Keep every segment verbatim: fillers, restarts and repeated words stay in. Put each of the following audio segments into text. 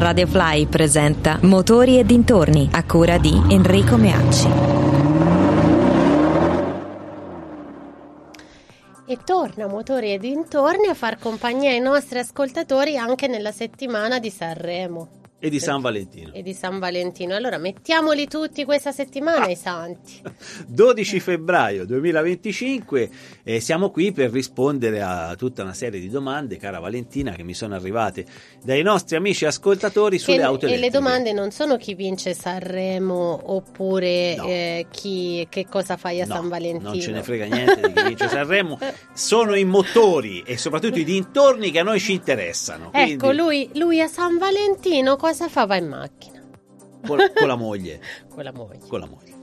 Radio Fly presenta Motori e dintorni, a cura di Enrico Meacci. E torna Motori e dintorni a far compagnia ai nostri ascoltatori anche nella settimana di Sanremo. E di San Valentino. E di San Valentino. Allora mettiamoli tutti questa settimana i santi. dodici febbraio duemilaventicinque, eh, siamo qui per rispondere a tutta una serie di domande, cara Valentina, che mi sono arrivate dai nostri amici ascoltatori sulle che, auto elettriche. E le domande non sono chi vince Sanremo oppure no. eh, chi, che cosa fai a no, San Valentino. Non ce ne frega niente di chi vince Sanremo. Sono i motori e soprattutto i dintorni che a noi ci interessano. Quindi... Ecco, lui, lui a San Valentino cosa fa? Va in macchina con, con la moglie con la moglie con la moglie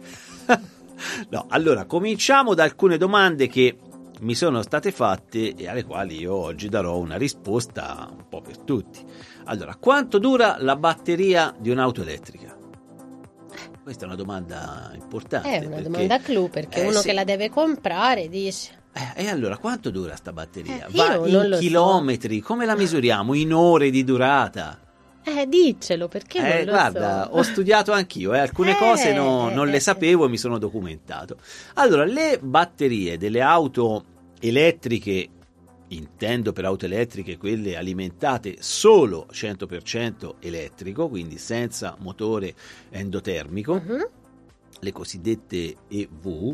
no, allora cominciamo da alcune domande che mi sono state fatte e alle quali io oggi darò una risposta un po' per tutti. Allora, quanto dura la batteria di un'auto elettrica? Questa è una domanda importante. È una perché, domanda clou, perché eh, uno sì. che la deve comprare dice Eh, e allora, quanto dura sta batteria? Eh, Va io in non lo chilometri? so. Come la misuriamo? In ore di durata? Eh, diccelo, perché Eh, non lo guarda, so. ho studiato anch'io, eh, alcune Eh, cose no, non eh, le sapevo e mi sono documentato. Allora, le batterie delle auto elettriche, intendo per auto elettriche quelle alimentate solo cento per cento elettrico, quindi senza motore endotermico, Uh-huh. le cosiddette E V,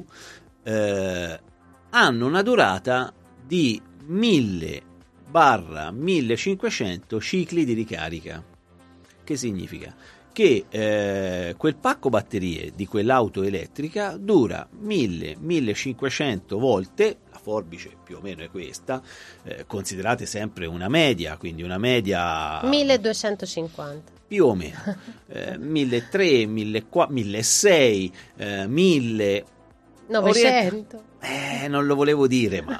eh, hanno una durata di mille barra millecinquecento cicli di ricarica. Che significa? Che eh, quel pacco batterie di quell'auto elettrica dura mille millecinquecento volte, la forbice più o meno è questa, eh, considerate sempre una media, quindi una media milleduecentocinquanta più o meno, eh, milletrecento, milleseicento, eh, mille novecento Eh, non lo volevo dire, ma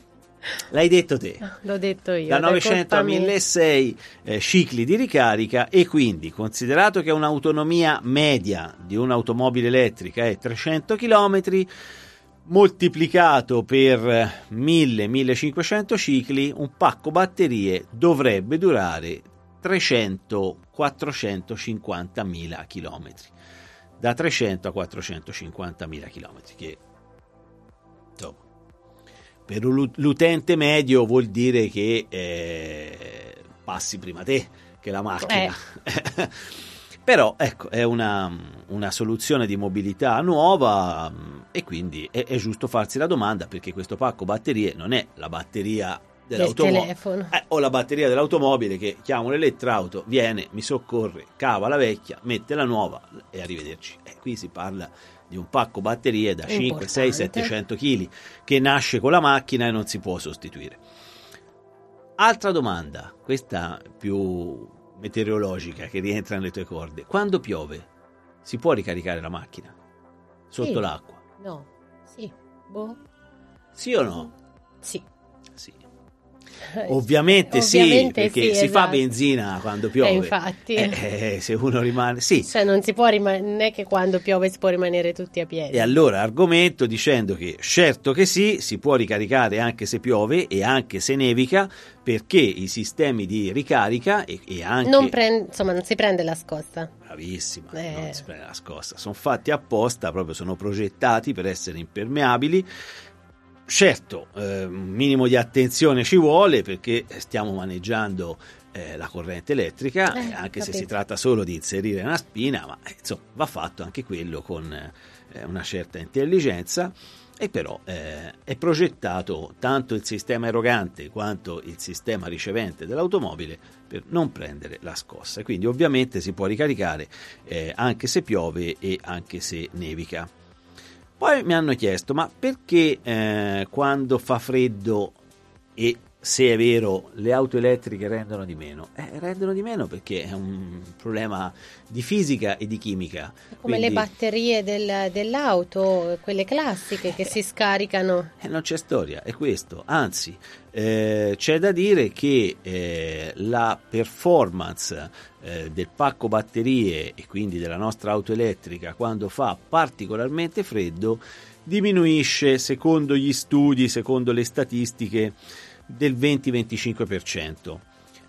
l'hai detto te. L'ho detto io. Da è novecento a colpa mia. milleseicento eh, cicli di ricarica, e quindi, considerato che un'autonomia media di un'automobile elettrica è trecento chilometri, moltiplicato per mille millecinquecento cicli, un pacco batterie dovrebbe durare trecento quattrocentocinquantamila chilometri. Da trecento a quattrocentocinquantamila chilometri, che insomma, per l'utente medio vuol dire che eh, passi prima te che la macchina. Eh. Però ecco, è una, una soluzione di mobilità nuova e quindi è, è giusto farsi la domanda, perché questo pacco batterie non è la batteria dell'automobile eh, o la batteria dell'automobile che chiamo l'elettrauto, viene, mi soccorre, cava la vecchia, mette la nuova e arrivederci. Eh, qui si parla di un pacco batterie da cinque, sei, settecento chili che nasce con la macchina e non si può sostituire. Altra domanda, questa più meteorologica, che rientra nelle tue corde: quando piove si può ricaricare la macchina sotto sì. l'acqua? No, sì, boh. Sì o no? Sì. Sì. Ovviamente, Ovviamente sì, perché sì, si esatto. fa benzina quando piove. Eh, infatti. Eh, eh, se uno rimane... Sì. Cioè non si può rimanere, non è che quando piove si può rimanere tutti a piedi. E allora argomento dicendo che certo che sì, si può ricaricare anche se piove e anche se nevica, perché i sistemi di ricarica e, e anche... Non prende, insomma, non si prende la scossa. Bravissima, eh. non si prende la scossa. Sono fatti apposta, proprio sono progettati per essere impermeabili. Certo, eh, un minimo di attenzione ci vuole, perché stiamo maneggiando eh, la corrente elettrica, eh, anche capito. se si tratta solo di inserire una spina, ma eh, insomma va fatto anche quello con eh, una certa intelligenza, e però eh, è progettato tanto il sistema erogante quanto il sistema ricevente dell'automobile per non prendere la scossa, quindi ovviamente si può ricaricare eh, anche se piove e anche se nevica. Poi mi hanno chiesto, ma perché eh, quando fa freddo, e se è vero, le auto elettriche rendono di meno? Eh, rendono di meno perché è un problema di fisica e di chimica. Come Quindi, le batterie del, dell'auto, quelle classiche che si scaricano. Eh, non c'è storia, è questo. Anzi, eh, c'è da dire che eh, la performance eh, del pacco batterie, e quindi della nostra auto elettrica, quando fa particolarmente freddo, diminuisce, secondo gli studi, secondo le statistiche, del venti venticinque per cento.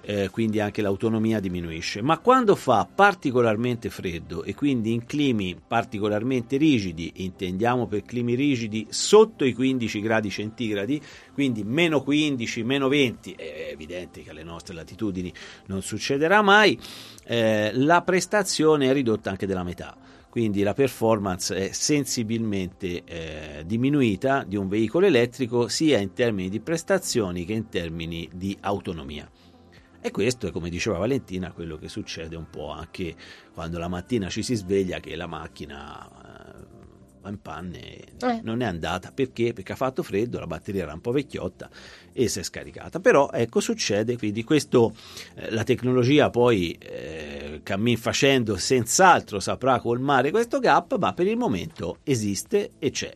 eh, quindi anche l'autonomia diminuisce. Ma quando fa particolarmente freddo e quindi in climi particolarmente rigidi, intendiamo per climi rigidi sotto i quindici gradi centigradi, quindi meno quindici, meno venti, è evidente che alle nostre latitudini non succederà mai, eh, la prestazione è ridotta anche della metà. Quindi la performance è sensibilmente eh, diminuita di un veicolo elettrico sia in termini di prestazioni che in termini di autonomia. E questo è, come diceva Valentina, quello che succede un po' anche quando la mattina ci si sveglia che la macchina eh, va in panne e eh. non è andata. Perché? Perché ha fatto freddo, la batteria era un po' vecchiotta e si è scaricata. Però ecco, succede, quindi questo eh, la tecnologia poi eh, cammin facendo senz'altro saprà colmare questo gap, ma per il momento esiste e c'è.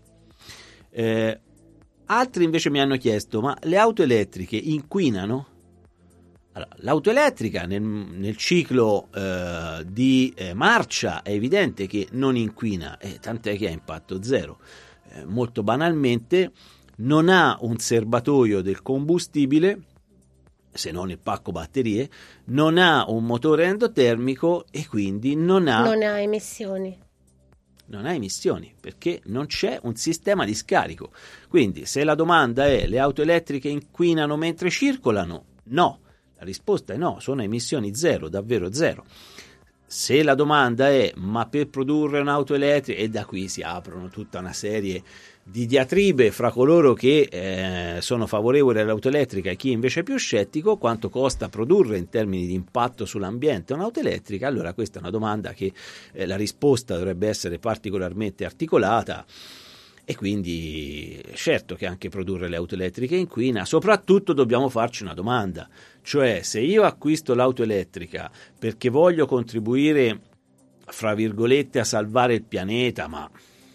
Eh, altri invece mi hanno chiesto: ma le auto elettriche inquinano? Allora, l'auto elettrica nel, nel ciclo eh, di eh, marcia è evidente che non inquina, eh, tant'è che ha impatto zero. Eh, molto banalmente non ha un serbatoio del combustibile, se non il pacco batterie, non ha un motore endotermico e quindi non ha, non ha emissioni. Non ha emissioni perché non c'è un sistema di scarico. Quindi se la domanda è: le auto elettriche inquinano mentre circolano? No. La risposta è no, sono emissioni zero, davvero zero. Se la domanda è: ma per produrre un'auto elettrica, e da qui si aprono tutta una serie di diatribe fra coloro che eh, sono favorevoli all'auto elettrica e chi invece è più scettico, quanto costa produrre in termini di impatto sull'ambiente un'auto elettrica? Allora questa è una domanda che eh, la risposta dovrebbe essere particolarmente articolata. E quindi certo che anche produrre le auto elettriche inquina. Soprattutto dobbiamo farci una domanda, cioè: se io acquisto l'auto elettrica perché voglio contribuire, fra virgolette, a salvare il pianeta, ma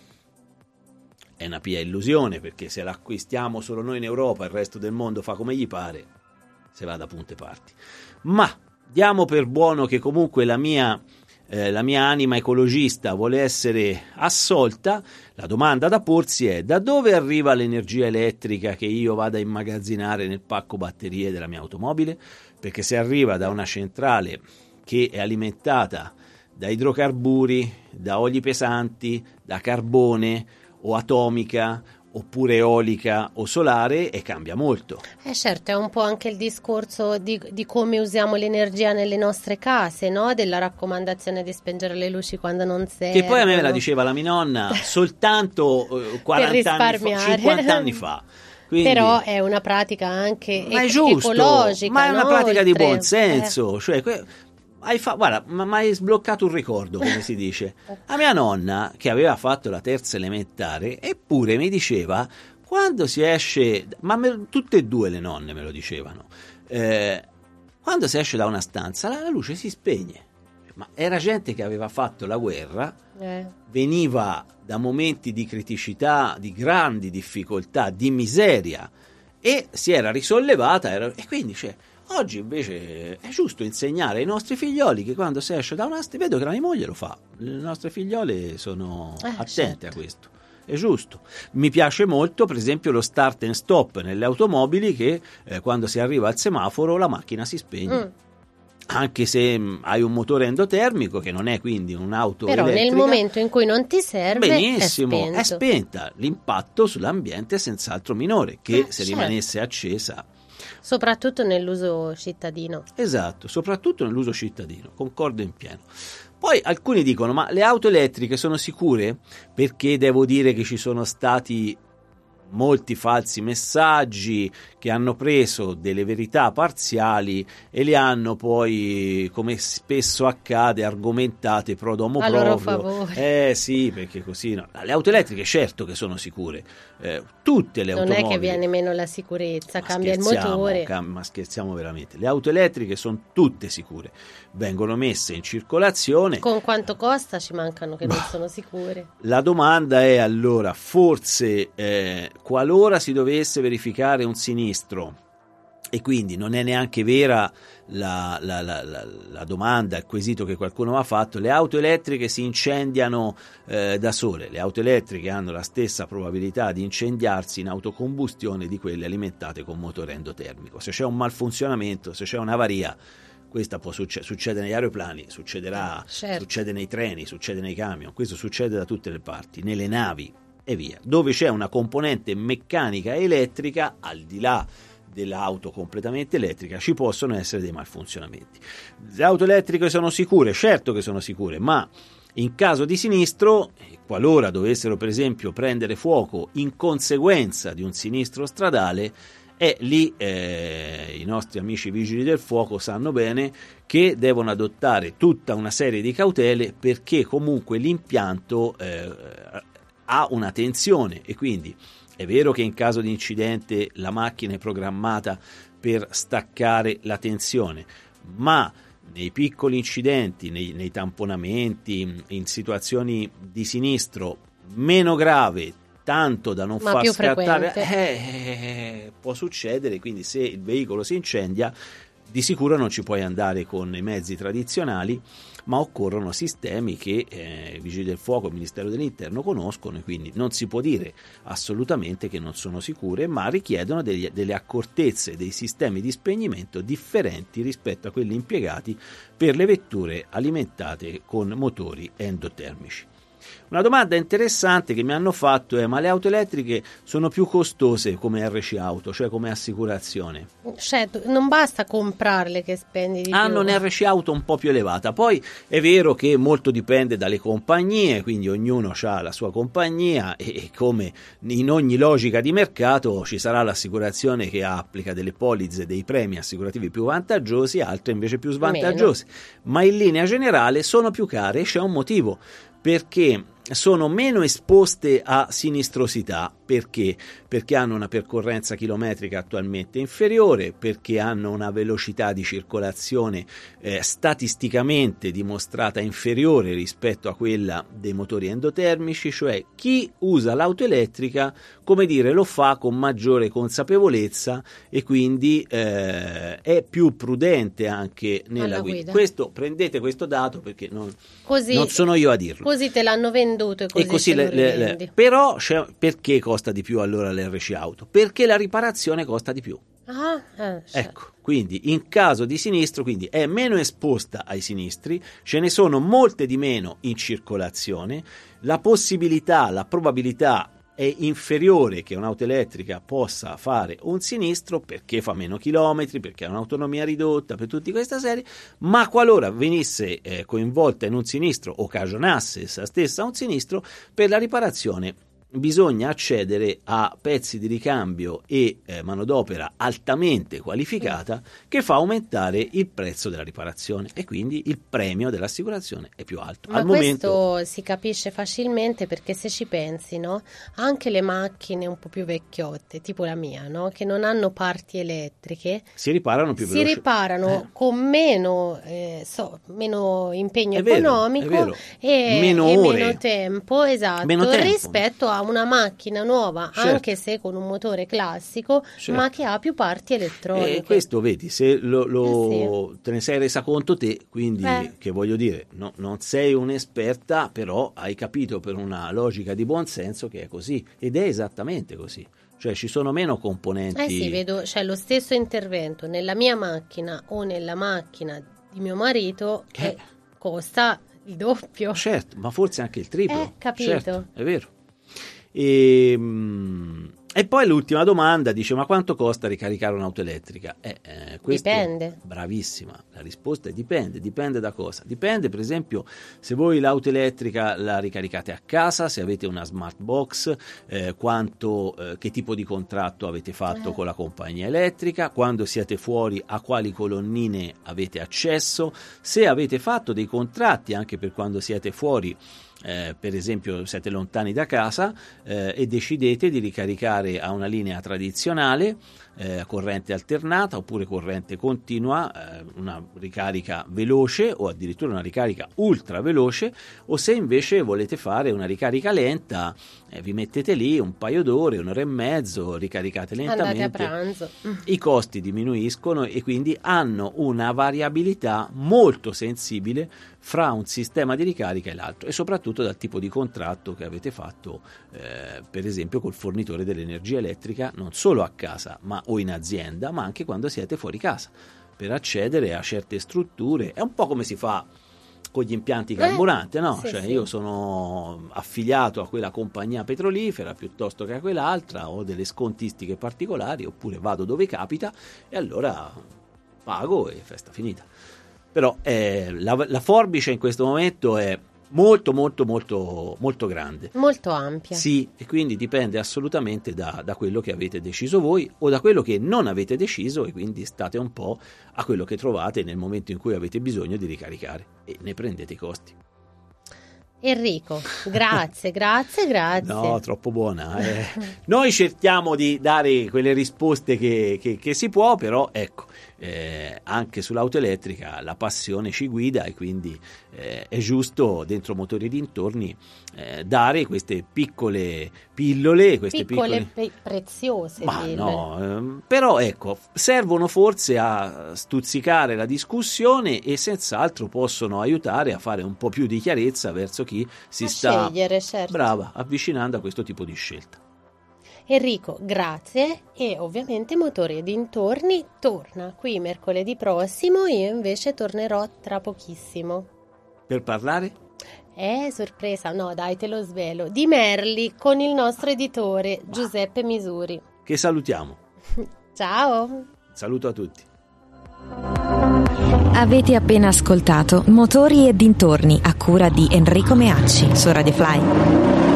è una pia illusione, perché se l'acquistiamo solo noi in Europa, il resto del mondo fa come gli pare, se va da punte parti. Ma diamo per buono che comunque la mia Eh, la mia anima ecologista vuole essere assolta. La domanda da porsi è: da dove arriva l'energia elettrica che io vado a immagazzinare nel pacco batterie della mia automobile? Perché se arriva da una centrale che è alimentata da idrocarburi, da oli pesanti, da carbone o atomica oppure eolica o solare, e cambia molto. Eh certo, è un po' anche il discorso di, di come usiamo l'energia nelle nostre case, no? Della raccomandazione di spengere le luci quando non serve. Che poi a me me la diceva la mia nonna soltanto eh, quaranta anni fa, cinquanta anni fa. Quindi, però è una pratica anche ma è e- giusto, ecologica, ma è una no? pratica di Oltre. buon senso, Eh. cioè que- hai fa- guarda, ma hai sbloccato un ricordo, come si dice. La mia nonna, che aveva fatto la terza elementare, eppure mi diceva: quando si esce, ma me, tutte e due le nonne me lo dicevano, eh, quando si esce da una stanza la, la luce si spegne. Ma era gente che aveva fatto la guerra, Eh. veniva da momenti di criticità, di grandi difficoltà, di miseria, e si era risollevata, era, e quindi cioè, oggi invece è giusto insegnare ai nostri figlioli che quando si esce da una stanza, vedo che la mia moglie lo fa, le nostre figliole sono Eh, attente certo. a questo. È giusto. Mi piace molto, per esempio, lo start and stop nelle automobili, che eh, quando si arriva al semaforo la macchina si spegne. Mm. Anche se mh, hai un motore endotermico, che non è quindi un'auto Però elettrica, nel momento in cui non ti serve, benissimo, è spento. è spenta. L'impatto sull'ambiente è senz'altro minore che Eh, se certo. rimanesse accesa. Soprattutto nell'uso cittadino. Esatto, soprattutto nell'uso cittadino, concordo in pieno. Poi alcuni dicono: ma le auto elettriche sono sicure? Perché devo dire che ci sono stati molti falsi messaggi che hanno preso delle verità parziali e le hanno poi, come spesso accade, argomentate pro domo A loro proprio. favore. Eh sì, perché così no. Le auto elettriche certo che sono sicure, eh, tutte le Non automobili. è che viene meno la sicurezza, Ma cambia il scherziamo, motore. cam- ma scherziamo veramente. Le auto elettriche sono tutte sicure, vengono messe in circolazione. Con quanto costa ci mancano che non sono sicure. La domanda è allora: forse eh, qualora si dovesse verificare un sinistro e quindi non è neanche vera la, la, la, la, la domanda, il quesito che qualcuno mi ha fatto: le auto elettriche si incendiano eh, da sole. Le auto elettriche hanno la stessa probabilità di incendiarsi in autocombustione di quelle alimentate con motore endotermico. Se c'è un malfunzionamento, se c'è un'avaria, questa può succedere, succede negli aeroplani, succederà, certo. succede nei treni, succede nei camion, questo succede da tutte le parti, nelle navi e via. Dove c'è una componente meccanica e elettrica, al di là dell'auto completamente elettrica, ci possono essere dei malfunzionamenti. Le auto elettriche sono sicure? Certo che sono sicure, ma in caso di sinistro, qualora dovessero per esempio prendere fuoco in conseguenza di un sinistro stradale, e lì eh, i nostri amici vigili del fuoco sanno bene che devono adottare tutta una serie di cautele, perché comunque l'impianto eh, ha una tensione, e quindi è vero che in caso di incidente la macchina è programmata per staccare la tensione, ma nei piccoli incidenti, nei, nei tamponamenti, in situazioni di sinistro meno grave, tanto da non Ma far più scattare, frequente. eh, può succedere. Quindi se il veicolo si incendia, di sicuro non ci puoi andare con i mezzi tradizionali, ma occorrono sistemi che eh, i vigili del fuoco e il Ministero dell'Interno conoscono, e quindi non si può dire assolutamente che non sono sicure, ma richiedono degli, delle accortezze, dei sistemi di spegnimento differenti rispetto a quelli impiegati per le vetture alimentate con motori endotermici. Una domanda interessante che mi hanno fatto è: ma le auto elettriche sono più costose come R C Auto, cioè come assicurazione? Certo, non basta comprarle che spendi di Hanno più. un R C Auto un po' più elevata. Poi è vero che molto dipende dalle compagnie, quindi ognuno ha la sua compagnia, e come in ogni logica di mercato ci sarà l'assicurazione che applica delle polizze, dei premi assicurativi più vantaggiosi, altre invece più svantaggiose. Meno. Ma in linea generale sono più care, e c'è un motivo: perché sono meno esposte a sinistrosità. Perché? Perché hanno una percorrenza chilometrica attualmente inferiore, perché hanno una velocità di circolazione eh, statisticamente dimostrata inferiore rispetto a quella dei motori endotermici. Cioè, chi usa l'auto elettrica, come dire, lo fa con maggiore consapevolezza, e quindi eh, è più prudente anche nella Alla guida. guida. Questo, prendete questo dato, perché non, Così, non sono io a dirlo. Così te l'hanno venduto e così, E così te le, lo le, rivendi. le, però c'è, perché costa di più allora l'R C Auto? Perché la riparazione costa di più. Ah, eh, certo. Ecco, quindi in caso di sinistro, quindi è meno esposta ai sinistri, ce ne sono molte di meno in circolazione, la possibilità, la probabilità è inferiore che un'auto elettrica possa fare un sinistro, perché fa meno chilometri, perché ha un'autonomia ridotta, per tutta questa serie. Ma qualora venisse eh, coinvolta in un sinistro o cagionasse essa stessa un sinistro, per la riparazione bisogna accedere a pezzi di ricambio e eh, manodopera altamente qualificata, che fa aumentare il prezzo della riparazione, e quindi il premio dell'assicurazione è più alto. Ma Al questo momento si capisce facilmente, perché se ci pensi, no? Anche le macchine un po' più vecchiotte, tipo la mia, no? Che non hanno parti elettriche, si riparano più si veloci. riparano Eh. con meno, eh, so, meno impegno È vero, economico è vero. e, Meno e ore. meno tempo, esatto, Meno tempo. rispetto a una macchina nuova, Certo. anche se con un motore classico, Certo. ma che ha più parti elettroniche. E questo vedi, se lo, lo- Eh te ne sei resa conto te, quindi Eh. che voglio dire, no, non sei un'esperta, però hai capito per una logica di buonsenso che è così, ed è esattamente così. Cioè ci sono meno componenti. Eh sì, vedo, c'è lo stesso intervento nella mia macchina o nella macchina di mio marito che Eh. costa il doppio. Certo, ma forse anche il triplo. Eh, capito. Certo, è vero. E, mm, e poi l'ultima domanda dice: ma quanto costa ricaricare un'auto elettrica? Eh, eh, questo- Dipende. Bravissima, la risposta è dipende. Dipende da cosa? Dipende, per esempio, se voi l'auto elettrica la ricaricate a casa, se avete una smart box, eh, quanto, eh, che tipo di contratto avete fatto Eh. con la compagnia elettrica, quando siete fuori a quali colonnine avete accesso, se avete fatto dei contratti anche per quando siete fuori eh, per esempio siete lontani da casa eh, e decidete di ricaricare a una linea tradizionale, eh, corrente alternata oppure corrente continua, eh, una ricarica veloce o addirittura una ricarica ultra veloce, o se invece volete fare una ricarica lenta, eh, vi mettete lì un paio d'ore, un'ora e mezzo, ricaricate lentamente, andate a pranzo, i costi diminuiscono e quindi hanno una variabilità molto sensibile fra un sistema di ricarica e l'altro, e soprattutto dal tipo di contratto che avete fatto eh, per esempio col fornitore dell'energia elettrica, non solo a casa ma o in azienda, ma anche quando siete fuori casa, per accedere a certe strutture. È un po' come si fa con gli impianti carburante, no? Sì, Cioè sì. io sono affiliato a quella compagnia petrolifera piuttosto che a quell'altra, ho delle scontistiche particolari, oppure vado dove capita e allora pago e festa finita. Però eh, la, la forbice in questo momento è molto molto molto molto grande, molto ampia. sì, e quindi dipende assolutamente da, da quello che avete deciso voi o da quello che non avete deciso, e quindi state un po' a quello che trovate nel momento in cui avete bisogno di ricaricare e ne prendete i costi. Enrico, grazie, grazie, grazie. No, troppo buona. Eh. Noi cerchiamo di dare quelle risposte che, che, che si può, però ecco, eh, anche sull'auto elettrica la passione ci guida, e quindi eh, è giusto dentro Motori e dintorni eh, dare queste piccole pillole, queste piccole, piccole... pe- preziose Ma pillole. no, ehm, però ecco, servono forse a stuzzicare la discussione e senz'altro possono aiutare a fare un po' più di chiarezza verso chi si A sta scegliere, certo. brava, avvicinando a questo tipo di scelta. Enrico, grazie, e ovviamente Motori e dintorni torna qui mercoledì prossimo, io invece tornerò tra pochissimo. Per parlare? Eh, sorpresa, no dai, te lo svelo, di Merli con il nostro editore Giuseppe Misuri. Che salutiamo. Ciao! Saluto a tutti. Avete appena ascoltato Motori e dintorni a cura di Enrico Meacci su Radio Fly.